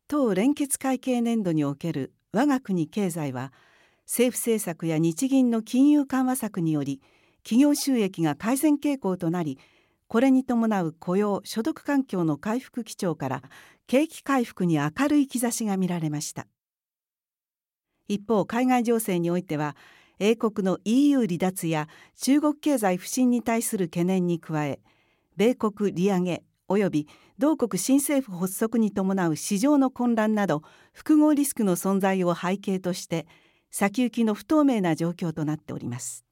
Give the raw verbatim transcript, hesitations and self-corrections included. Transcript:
当連結会計年度における我が国経済は、政府政策や日銀の金融緩和策により企業収益が改善傾向となり、これに伴う雇用・所得環境の回復基調から景気回復に明るい兆しが見られました。一方、海外情勢においては、英国の イーユー 離脱や中国経済不振に対する懸念に加え、米国利上げ及び同国新政府発足に伴う市場の混乱など複合リスクの存在を背景として、先行きの不透明な状況となっております。